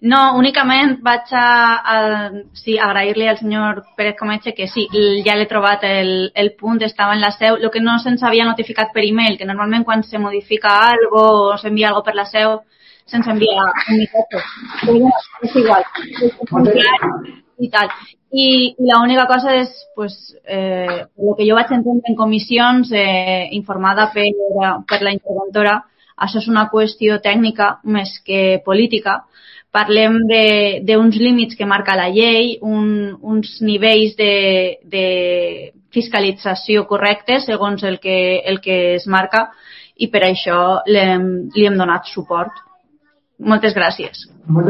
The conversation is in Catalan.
No, únicament vaig agrair-li al senyor Pérez Comeche que sí, ja l'he trobat el punt, estava en la seu, el que no se'ns havia notificat per email, que normalment quan se modifica algo o s'envia algo per la seu, se'ns envia un missatge. Però és igual, i tal. I l'única cosa és, pues, el que jo vaig entendre en comissions, informada per la interventora, això és una qüestió tècnica més que política. Parlem d'uns límits que marca la llei, uns nivells de fiscalització correctes segons el que es marca, i per això li hem donat suport. Moltes gràcies.